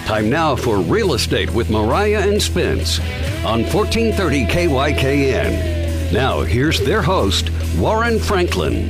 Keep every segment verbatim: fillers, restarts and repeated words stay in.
Time now for Real Estate with Mariah and Spence on fourteen thirty K Y K N. Now, here's their host, Warren Franklin.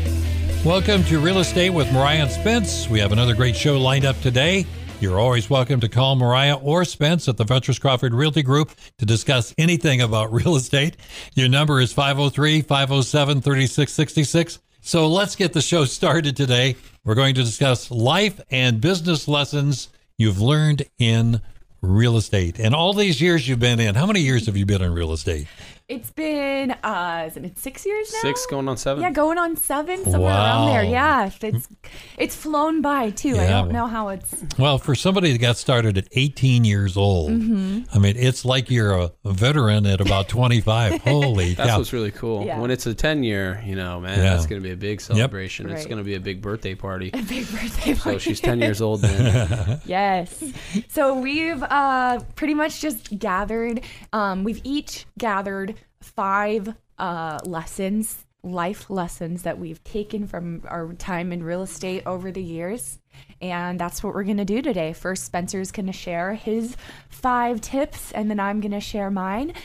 Welcome to Real Estate with Mariah and Spence. We have another great show lined up today. You're always welcome to call Mariah or Spence at the Vetras Crawford Realty Group to discuss anything about real estate. Your number is five oh three, five oh seven, three six six six. So let's get the show started today. We're going to discuss life and business lessons you've learned in real estate. And all these years you've been in, how many years have you been in real estate? It's been, uh, is it six years now? Six going on seven. Yeah, going on seven, somewhere Wow. around there. Yeah, it's it's flown by too. I Yeah. don't know how it's. Well, for somebody that got started at eighteen years old, Mm-hmm. I mean, it's like you're a veteran at about twenty-five. Holy That's cow. what's really cool. Yeah. When it's a ten year, you know, man, Yeah. that's going to be a big celebration. It's Right. going to be a big birthday party. A big birthday So party. she's ten years old then. Yes. So we've uh, pretty much just gathered, um, we've each gathered five uh, lessons, life lessons that we've taken from our time in real estate over the years. And that's what we're going to do today. First, Spencer's going to share his five tips, and then I'm going to share mine.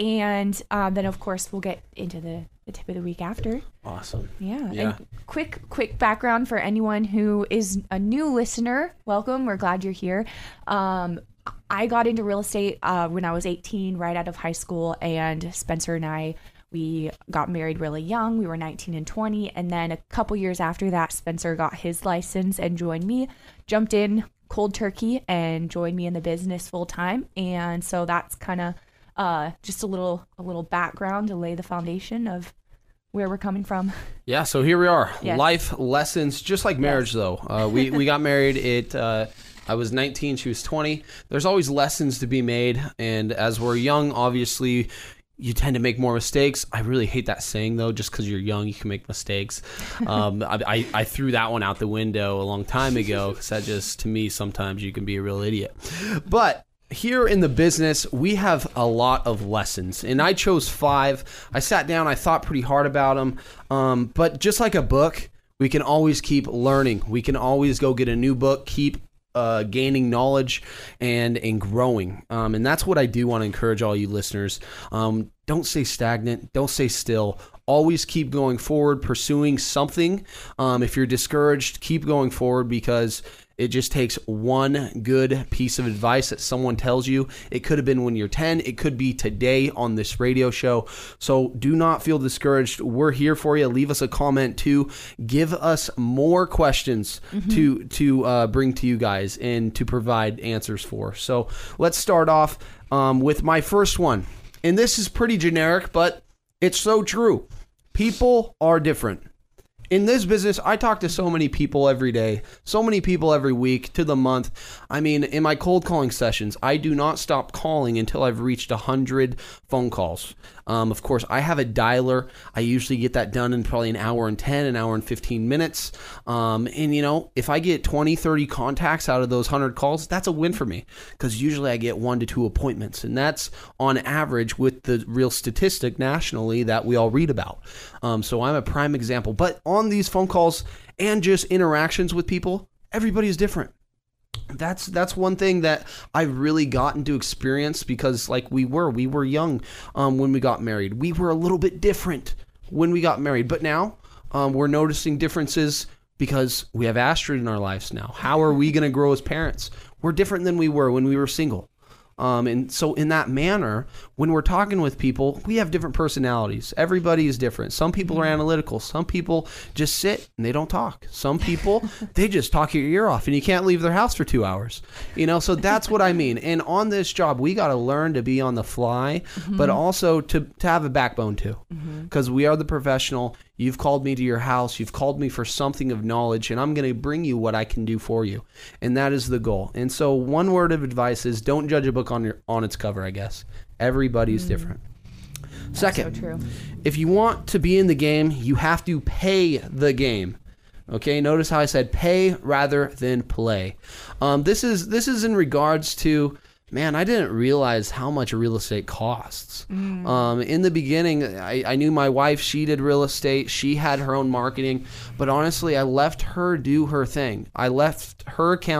And um, then, of course, we'll get into the, the tip of the week after. Awesome. Yeah. Yeah. And quick, quick background for anyone who is a new listener. Welcome. We're glad you're here. Um, I got into real estate uh, when I was eighteen, right out of high school, and Spencer and I, we got married really young. We were nineteen and twenty, and then a couple years after that, Spencer got his license and joined me, jumped in cold turkey and joined me in the business full time. And so that's kind of uh, just a little a little background to lay the foundation of where we're coming from. Yeah, so here we are. Yes. Life lessons, just like marriage, though. Uh, we, we got married at, uh, I was nineteen, she was twenty. There's always lessons to be made. And as we're young, obviously, you tend to make more mistakes. I really hate that saying, though, just because you're young, you can make mistakes. Um, I, I, I threw that one out the window a long time ago because that just, to me, sometimes you can be a real idiot. But here in the business, we have a lot of lessons, and I chose five. I sat down, I thought pretty hard about them, um, but just like a book, we can always keep learning. We can always go get a new book, keep uh, gaining knowledge and and growing, um, and that's what I do want to encourage all you listeners. Um, don't stay stagnant. Don't stay still. Always keep going forward, pursuing something. Um, if you're discouraged, keep going forward, because it just takes one good piece of advice that someone tells you. It could have been when you're ten. It could be today on this radio show. So do not feel discouraged. We're here for you. Leave us a comment too. Give us more questions mm-hmm. to to uh, bring to you guys and to provide answers for. So let's start off um, with my first one. And this is pretty generic, but it's so true. People are different. In this business, I talk to so many people every day, so many people every week to the month. I mean, in my cold calling sessions, I do not stop calling until I've reached one hundred phone calls. Um, of course, I have a dialer. I usually get that done in probably an hour and ten, an hour and fifteen minutes. Um, and, you know, if I get twenty, thirty contacts out of those one hundred calls, that's a win for me, because usually I get one to two appointments. And that's on average with the real statistic nationally that we all read about. Um, so I'm a prime example. But on these phone calls and just interactions with people, everybody is different. That's that's one thing that I've really gotten to experience, because like we were, we were young um, when we got married. We were a little bit different when we got married. But now um, we're noticing differences because we have Astrid in our lives now. How are we going to grow as parents? We're different than we were when we were single. Um, and so in that manner, when we're talking with people, we have different personalities. Everybody is different. Some people are analytical. Some people just sit and they don't talk. Some people, they just talk your ear off and you can't leave their house for two hours. You know, so that's what I mean. And on this job, we got to learn to be on the fly, mm-hmm. but also to, to have a backbone too, because mm-hmm. we are the professional. You've called me to your house. You've called me for something of knowledge, and I'm going to bring you what I can do for you. And that is the goal. And so one word of advice is don't judge a book on your on its cover, I guess. Everybody's mm. different. That's Second, so true. If you want to be in the game, you have to pay the game. Okay, notice how I said pay rather than play. Um, this is this is in regards to, man, I didn't realize how much real estate costs. Mm. Um, in the beginning, I, I knew my wife, she did real estate. She had her own marketing. But honestly, I left her do her thing. I left her account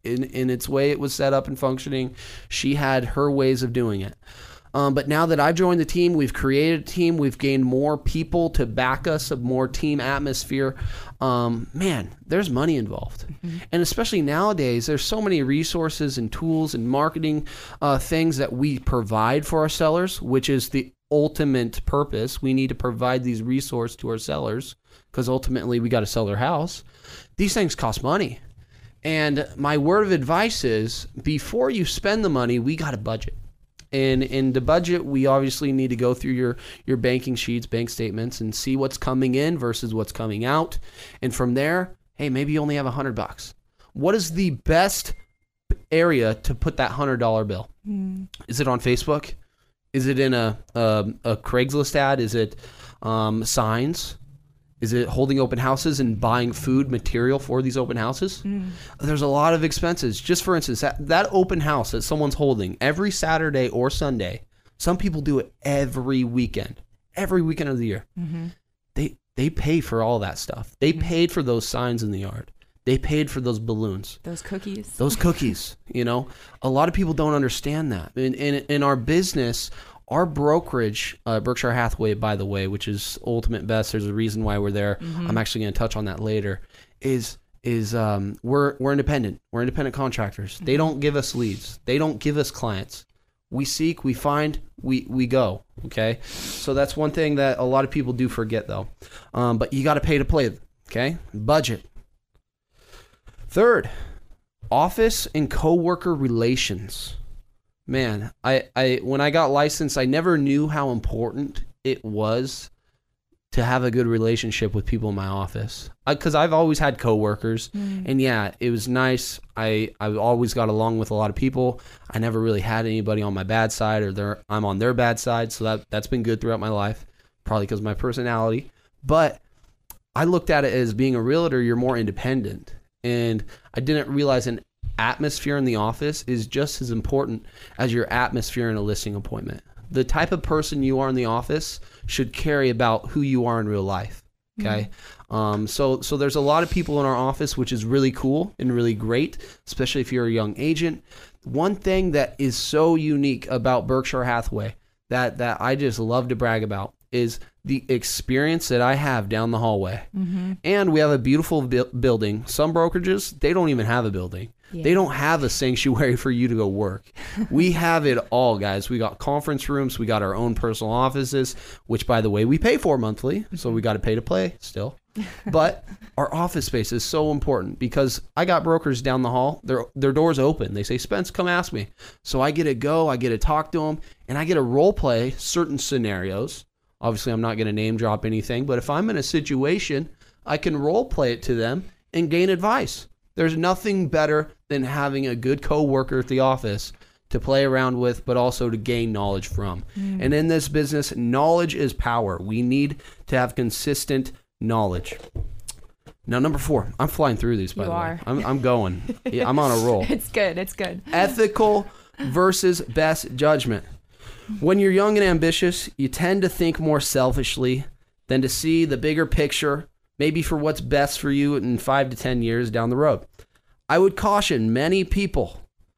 in, in its way it was set up and functioning. She had her ways of doing it. Um, but now that I've joined the team, we've created a team, we've gained more people to back us, a more team atmosphere. Um, man, there's money involved. Mm-hmm. And especially nowadays, there's so many resources and tools and marketing uh, things that we provide for our sellers, which is the ultimate purpose. We need to provide these resources to our sellers because ultimately we got to sell their house. These things cost money. And my word of advice is before you spend the money, we got to budget. And in the budget, we obviously need to go through your, your banking sheets, bank statements, and see what's coming in versus what's coming out. And from there, hey, maybe you only have a hundred bucks. What is the best area to put that hundred dollar bill? Mm. Is it on Facebook? Is it in a a, a Craigslist ad? Is it um, signs? Is it holding open houses and buying food material for these open houses? Mm. There's a lot of expenses. Just for instance, that, that open house that someone's holding every Saturday or Sunday, some people do it every weekend, every weekend of the year. Mm-hmm. They they pay for all that stuff. They mm-hmm. paid for those signs in the yard. They paid for those balloons. Those cookies. Those cookies, you know. A lot of people don't understand that. In, in, in our business, our brokerage, uh, Berkshire Hathaway, by the way, which is Ultimate Best, there's a reason why we're there. Mm-hmm. I'm actually going to touch on that later. Is is um, we're we're independent. We're independent contractors. Mm-hmm. They don't give us leads. They don't give us clients. We seek, we find, we we go. Okay, so that's one thing that a lot of people do forget, though. Um, but you got to pay to play. Okay, budget. Third, office and coworker relations. Man, I, I when I got licensed, I never knew how important it was to have a good relationship with people in my office. Because I've always had coworkers, mm. and yeah, it was nice. I I always got along with a lot of people. I never really had anybody on my bad side, or their, I'm on their bad side. So that that's been good throughout my life, probably because of my personality. But I looked at it as being a realtor, you're more independent, and I didn't realize an atmosphere in the office is just as important as your atmosphere in a listing appointment. The type of person you are in the office should carry about who you are in real life. Okay. Mm-hmm. Um, so, so there's a lot of people in our office, which is really cool and really great, especially if you're a young agent. One thing that is so unique about Berkshire Hathaway that, that I just love to brag about is the experience that I have down the hallway. Mm-hmm. And we have a beautiful bu- building. Some brokerages, they don't even have a building. Yeah. They don't have a sanctuary for you to go work. We have it all, guys. We got conference rooms. We got our own personal offices, which, by the way, we pay for monthly. So we got to pay to play still. But our office space is so important because I got brokers down the hall. Their their doors open. They say, Spence, come ask me. So I get to go. I get to talk to them. And I get to role play certain scenarios. Obviously, I'm not going to name drop anything. But if I'm in a situation, I can role play it to them and gain advice. There's nothing better than having a good coworker at the office to play around with, but also to gain knowledge from. Mm. And in this business, knowledge is power. We need to have consistent knowledge. Now, number four, I'm flying through these, by you the are. way. I'm, I'm going. Yeah, I'm on a roll. It's good. It's good. Ethical versus best judgment. When you're young and ambitious, you tend to think more selfishly than to see the bigger picture, maybe for what's best for you in five to ten years down the road. I would caution many people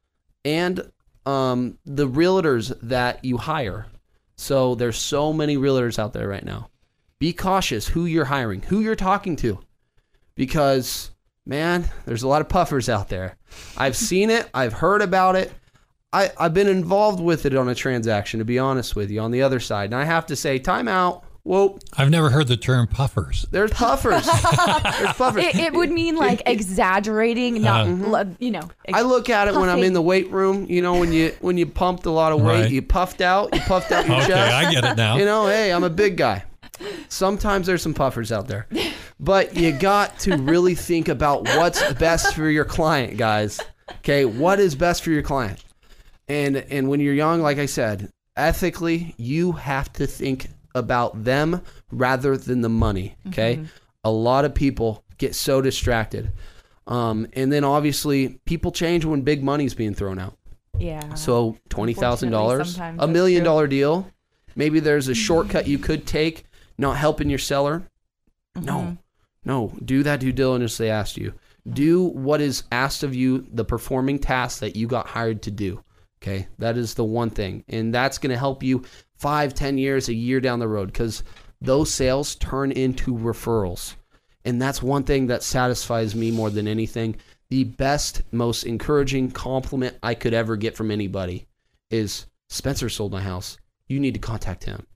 and um, the realtors that you hire. So there's so many realtors out there right now. Be cautious who you're hiring, who you're talking to, because, man, there's a lot of puffers out there. I've seen it. I've heard about it. I, I've been involved with it on a transaction, to be honest with you, on the other side. And I have to say, time out. Whoa. I've never heard the term puffers. There's puffers. There's puffers. It, it would mean like exaggerating, not, uh, you know. I look at it puffing. When I'm in the weight room, you know, when you when you pumped a lot of weight, right. you puffed out, you puffed out your okay, chest. I get it now. You know, hey, I'm a big guy. Sometimes there's some puffers out there. But you got to really think about what's best for your client, guys. Okay, what is best for your client? And and when you're young, like I said, ethically, you have to think about them rather than the money, okay? Mm-hmm. A lot of people get so distracted. Um, and then obviously, people change when big money's being thrown out. Yeah. So twenty thousand dollars, a million dollar deal, maybe there's a mm-hmm. shortcut you could take, not helping your seller. Mm-hmm. No, no, do that due diligence they asked you. Do what is asked of you, the performing task that you got hired to do. Okay, that is the one thing. And that's going to help you five, ten years, a year down the road, because those sales turn into referrals. And that's one thing that satisfies me more than anything. The best, most encouraging compliment I could ever get from anybody is, Spencer sold my house. You need to contact him.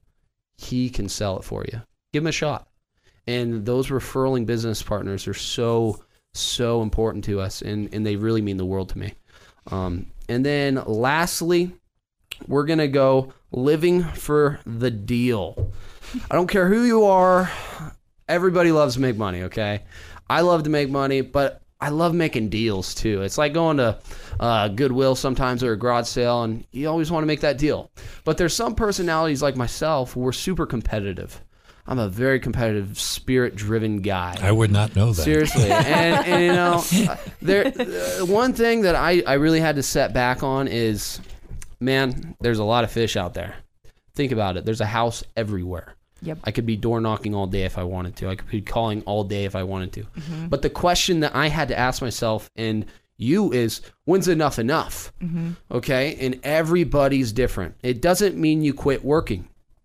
He can sell it for you. Give him a shot. And those referring business partners are so, so important to us, and, and they really mean the world to me. Um, and then lastly, we're going to go living for the deal. I don't care who you are. Everybody loves to make money, okay? I love to make money, but I love making deals too. It's like going to uh, Goodwill sometimes or a garage sale, and you always want to make that deal. But there's some personalities like myself who are super competitive. I'm a very competitive, spirit-driven guy. I would not know that. Seriously. and, and, you know, there uh, one thing that I, I really had to set back on is, man, there's a lot of fish out there. Think about it. There's a house everywhere. Yep. I could be door knocking all day if I wanted to. I could be calling all day if I wanted to. Mm-hmm. But the question that I had to ask myself and you is, when's enough enough? Mm-hmm. Okay? And everybody's different. It doesn't mean you quit working.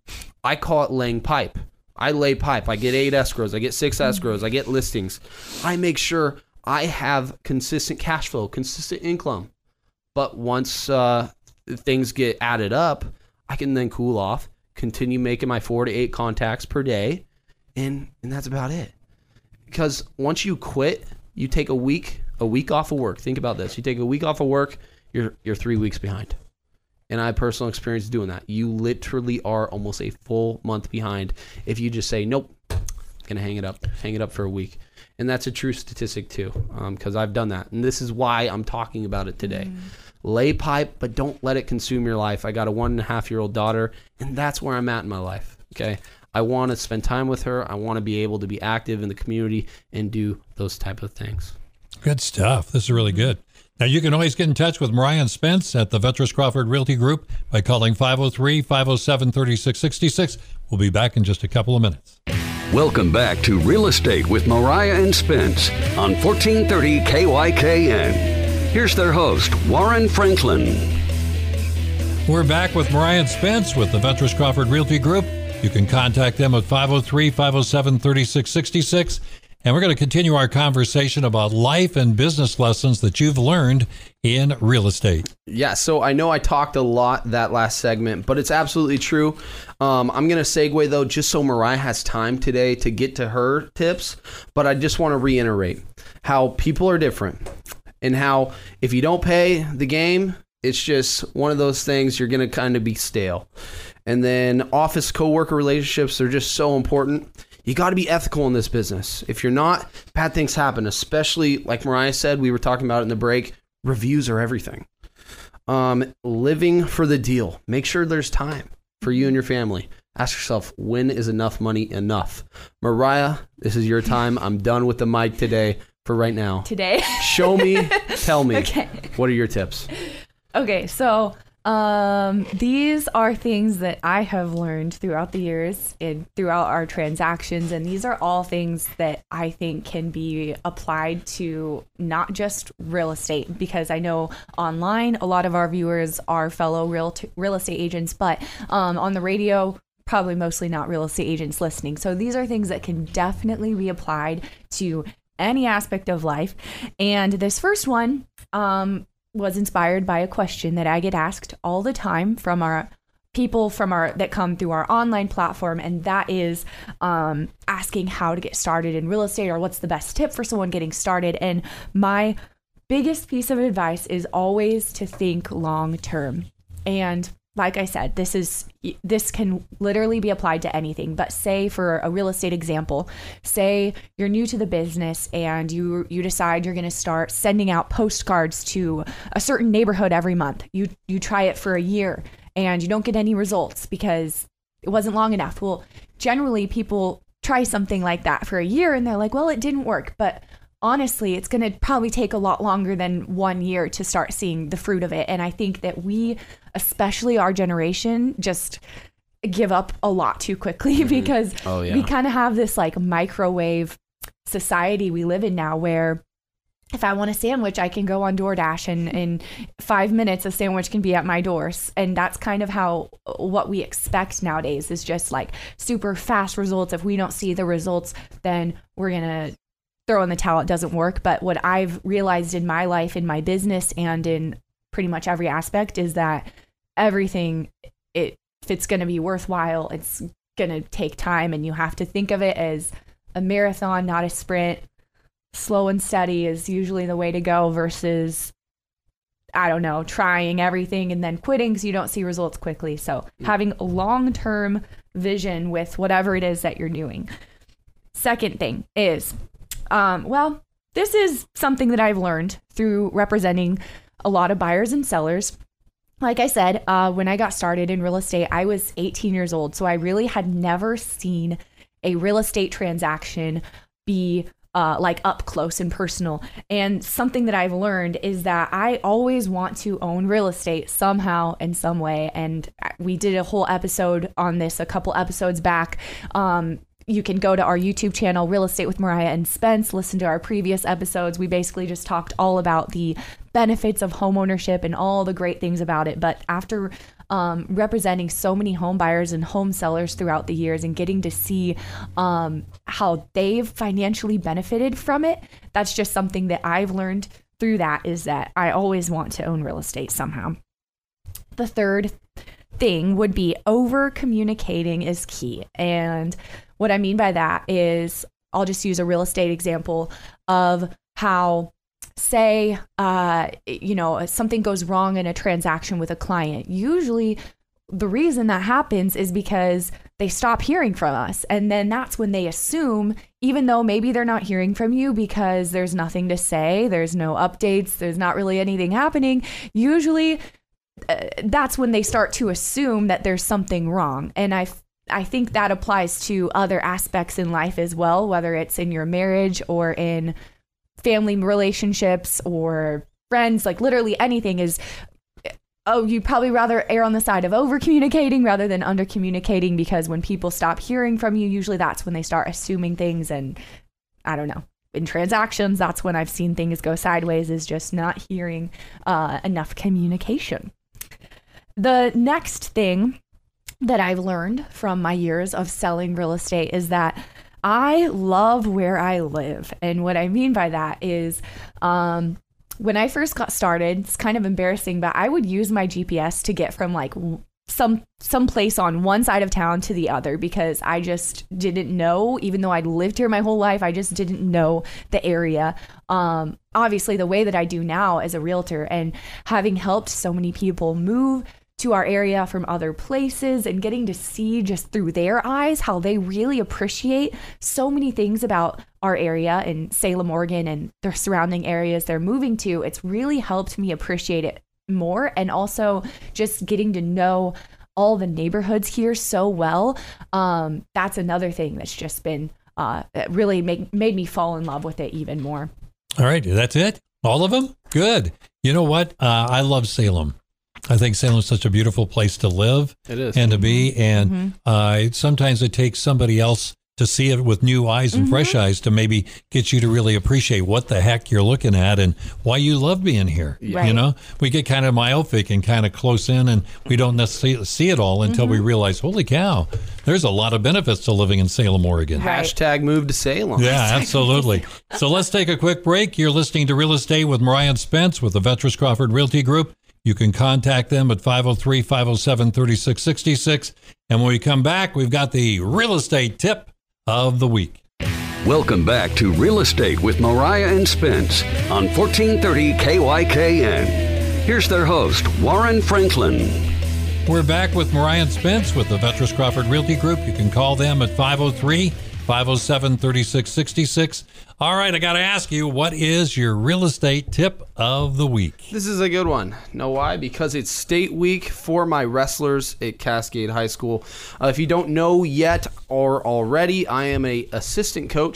I call it laying pipe. I lay pipe. I get eight escrows. I get six escrows. I get listings. I make sure I have consistent cash flow, consistent income. But once uh, things get added up, I can then cool off, continue making my four to eight contacts per day, and and that's about it. Because once you quit, you take a week, a week off of work. Think about this. You take a week off of work, you're you're three weeks behind. And I have personal experience doing that. You literally are almost a full month behind if you just say, nope, gonna hang it up, hang it up for a week. And that's a true statistic too, because um, I've done that. And this is why I'm talking about it today. Mm. Lay pipe, but don't let it consume your life. I got a one and a half year old daughter, and that's where I'm at in my life. Okay, I want to spend time with her. I want to be able to be active in the community and do those type of things. Good stuff. This is really good. Now, you can always get in touch with Mariah and Spence at the Veterans Crawford Realty Group by calling five oh three, five oh seven, three six six six. We'll be back in just a couple of minutes. Welcome back to Real Estate with Mariah and Spence on fourteen thirty K Y K N. Here's their host, Warren Franklin. We're back with Mariah and Spence with the Veterans Crawford Realty Group. You can contact them at five oh three, five oh seven, three six six six. And we're going to continue our conversation about life and business lessons that you've learned in real estate. Yeah, so I know I talked a lot that last segment, but it's absolutely true. Um, I'm going to segue, though, just so Mariah has time today to get to her tips. But I just want to reiterate how people are different and how if you don't pay the game, it's just one of those things you're going to kind of be stale. And then office coworker relationships are just so important. You got to be ethical in this business. If you're not, bad things happen, especially like Mariah said, we were talking about it in the break, reviews are everything. Um, living for the deal. Make sure there's time for you and your family. Ask yourself, when is enough money enough? Mariah, this is your time. I'm done with the mic today for right now. Today? Show me, tell me. Okay. What are your tips? Okay, so um, these are things that I have learned throughout the years and throughout our transactions. And these are all things that I think can be applied to not just real estate, because I know online, a lot of our viewers are fellow real, t- real estate agents, but um, on the radio, probably mostly not real estate agents listening. So these are things that can definitely be applied to any aspect of life. And this first one, um, was inspired by a question that I get asked all the time from our people from our that come through our online platform, and that is um, asking how to get started in real estate, or what's the best tip for someone getting started. And my biggest piece of advice is always to think long term. And like I said, this is this can literally be applied to anything. But say, for a real estate example, say you're new to the business and you you decide you're going to start sending out postcards to a certain neighborhood every month. You you try it for a year and you don't get any results because it wasn't long enough. Well, generally people try something like that for a year and they're like, well, it didn't work. But honestly, it's going to probably take a lot longer than one year to start seeing the fruit of it. And I think that we, especially our generation, just give up a lot too quickly mm-hmm. because oh, yeah. we kind of have this like microwave society we live in now where if I want a sandwich, I can go on DoorDash and in five minutes, a sandwich can be at my door. And that's kind of how what we expect nowadays is just like super fast results. If we don't see the results, then we're going to throw in the towel. It doesn't work. But what I've realized in my life, in my business, and in pretty much every aspect is that everything, it, if it's going to be worthwhile, it's going to take time. And you have to think of it as a marathon, not a sprint. Slow and steady is usually the way to go versus, I don't know, trying everything and then quitting because you don't see results quickly. So having a long-term vision with whatever it is that you're doing. Second thing is, um, well, this is something that I've learned through representing a lot of buyers and sellers. Like I said, uh, when I got started in real estate, I was eighteen years old. So I really had never seen a real estate transaction be Uh, like up close and personal. And something that I've learned is that I always want to own real estate somehow in some way. And we did a whole episode on this a couple episodes back. Um, you can go to our YouTube channel, Real Estate with Mariah and Spence, listen to our previous episodes. We basically just talked all about the benefits of home ownership and all the great things about it. But after um, representing so many home buyers and home sellers throughout the years and getting to see um, how they've financially benefited from it, that's just something that I've learned through that, is that I always want to own real estate somehow. The third thing would be over communicating is key. And what I mean by that is, I'll just use a real estate example of how, say, uh, you know, something goes wrong in a transaction with a client. Usually the reason that happens is because they stop hearing from us. And then that's when they assume, even though maybe they're not hearing from you because there's nothing to say, there's no updates, there's not really anything happening. Usually uh, that's when they start to assume that there's something wrong. And I I think that applies to other aspects in life as well, whether it's in your marriage or in family relationships or friends, like literally anything is, oh, you'd probably rather err on the side of over communicating rather than under communicating, because when people stop hearing from you, usually that's when they start assuming things. And I don't know, in transactions, that's when I've seen things go sideways, is just not hearing uh, enough communication. The next thing that I've learned from my years of selling real estate is that I love where I live. And what I mean by that is, um, when I first got started, it's kind of embarrassing, but I would use my G P S to get from like some some place on one side of town to the other, because I just didn't know, even though I'd lived here my whole life, I just didn't know the area. Um, obviously, the way that I do now as a realtor, and having helped so many people move to our area from other places and getting to see just through their eyes how they really appreciate so many things about our area in Salem, Oregon, and their surrounding areas they're moving to, it's really helped me appreciate it more. And also just getting to know all the neighborhoods here so well. Um, that's another thing that's just been uh, really make, made me fall in love with it even more. All right. That's it? All of them? Good. You know what? Uh, I love Salem. I think Salem is such a beautiful place to live. It is. And to be. And mm-hmm. uh, sometimes it takes somebody else to see it with new eyes and mm-hmm. fresh eyes to maybe get you to really appreciate what the heck you're looking at and why you love being here. Right. You know, we get kind of myopic and kind of close in, and we don't necessarily see it all until mm-hmm. we realize, holy cow, there's a lot of benefits to living in Salem, Oregon. Right. Hashtag move to Salem. Yeah, absolutely. So let's take a quick break. You're listening to Real Estate with Mariah and Spence with the Vetras Crawford Realty Group. You can contact them at five oh three, five oh seven, three six six six. And when we come back, we've got the real estate tip of the week. Welcome back to Real Estate with Mariah and Spence on fourteen thirty K Y K N. Here's their host, Warren Franklin. We're back with Mariah and Spence with the Vetras Crawford Realty Group. You can call them at five oh three, five oh seven, three six six six. All right, I got to ask you, what is your real estate tip of the week? This is a good one. Know why? Because it's state week for my wrestlers at Cascade High School. Uh, if you don't know yet or already, I am a assistant coach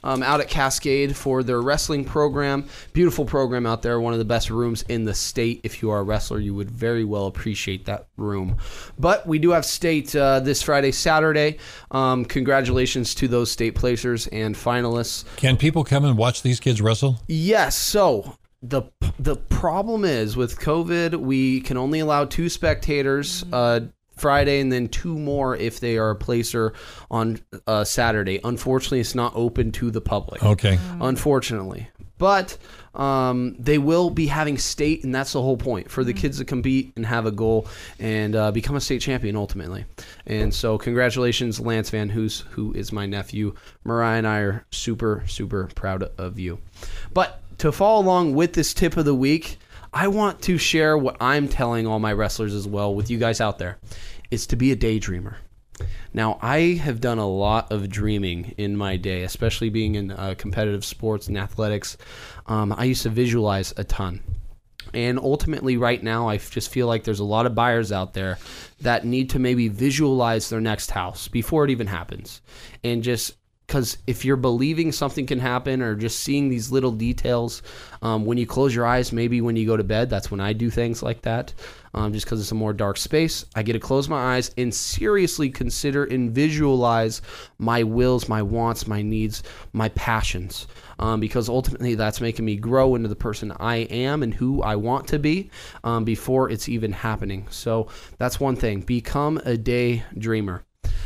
um, out at Cascade for their wrestling program. Beautiful program out there, one of the best rooms in the state. If you are a wrestler, you would very well appreciate that room. But we do have state uh, this Friday, Saturday. Um, congratulations to those state placers and finalists. Can people come and watch these kids wrestle? Yes, so... The the problem is with COVID, we can only allow two spectators uh, Friday and then two more if they are a placer on uh, Saturday. Unfortunately, it's not open to the public. Okay. Unfortunately. But um, they will be having state, and that's the whole point, for the kids to compete and have a goal and uh, become a state champion ultimately. And so congratulations, Lance Van Hoos, who is my nephew. Mariah and I are super, super proud of you. But to follow along with this tip of the week, I want to share what I'm telling all my wrestlers as well with you guys out there. It's to be a daydreamer. Now, I have done a lot of dreaming in my day, especially being in uh, competitive sports and athletics. Um, I used to visualize a ton. And ultimately, right now, I just feel like there's a lot of buyers out there that need to maybe visualize their next house before it even happens. And just... Because if you're believing something can happen or just seeing these little details, um, when you close your eyes, maybe when you go to bed, that's when I do things like that, um, just because it's a more dark space. I get to close my eyes and seriously consider and visualize my wills, my wants, my needs, my passions, um, because ultimately that's making me grow into the person I am and who I want to be um, before it's even happening. So that's one thing. Become a daydreamer.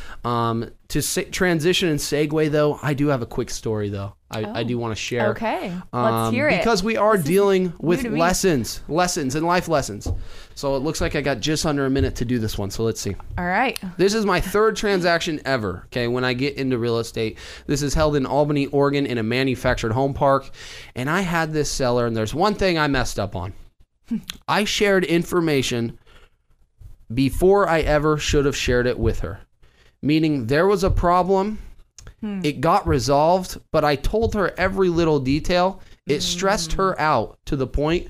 Um, to sa- transition and segue, though, I do have a quick story, though. I, oh. I do want to share. Okay, let's um, hear it. Because we are this dealing with to me. lessons, lessons and life lessons. So it looks like I got just under a minute to do this one. So let's see. All right. This is my third transaction ever, okay, when I get into real estate. This is held in Albany, Oregon in a manufactured home park. And I had this seller, and there's one thing I messed up on. I shared information before I ever should have shared it with her. Meaning there was a problem, hmm. it got resolved, but I told her every little detail. It stressed her out to the point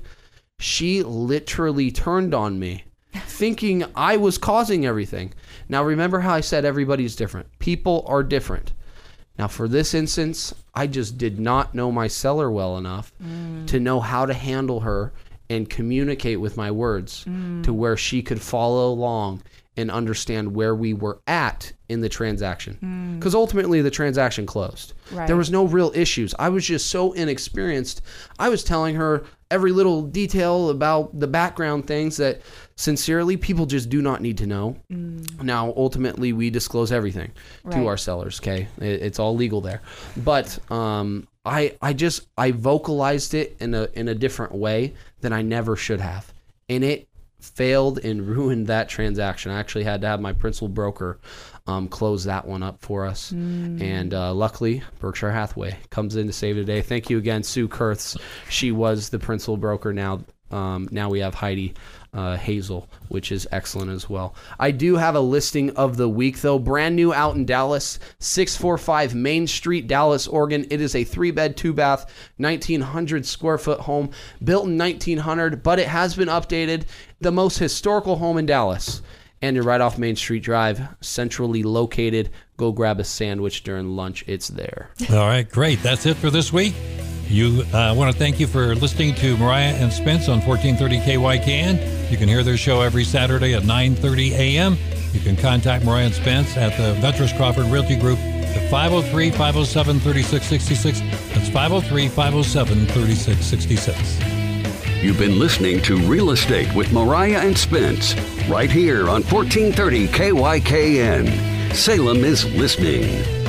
she literally turned on me, thinking I was causing everything. Now, remember how I said everybody's different. People are different. Now, for this instance, I just did not know my seller well enough mm. to know how to handle her and communicate with my words mm. to where she could follow along and understand where we were at in the transaction. Because mm. ultimately the transaction closed. Right. There was no real issues. I was just so inexperienced. I was telling her every little detail about the background things that sincerely people just do not need to know. Mm. Now, ultimately, we disclose everything right. to our sellers, okay? It, it's all legal there. But um, I I just, I vocalized it in a in a different way than I never should have. And it failed and ruined that transaction. I actually had to have my principal broker um, close that one up for us. Mm. And uh, luckily, Berkshire Hathaway comes in to save the day. Thank you again, Sue Kurtz. She was the principal broker. Now, um, now we have Heidi uh, Hazel, which is excellent as well. I do have a listing of the week, though. Brand new out in Dallas, six forty-five Main Street, Dallas, Oregon. It is a three-bed, two-bath, nineteen hundred square foot home, built in nineteen hundred, but it has been updated. The most historical home in Dallas. And you're right off Main Street Drive, centrally located. Go grab a sandwich during lunch. It's there. All right, great. That's it for this week. You uh, want to thank you for listening to Mariah and Spence on fourteen thirty K Y K N. You can hear their show every Saturday at nine thirty a.m. You can contact Mariah and Spence at the Vetras Crawford Realty Group at five oh three, five oh seven, three six six six. That's five oh three, five oh seven, three six six six. You've been listening to Real Estate with Mariah and Spence right here on fourteen thirty K Y K N. Salem is listening.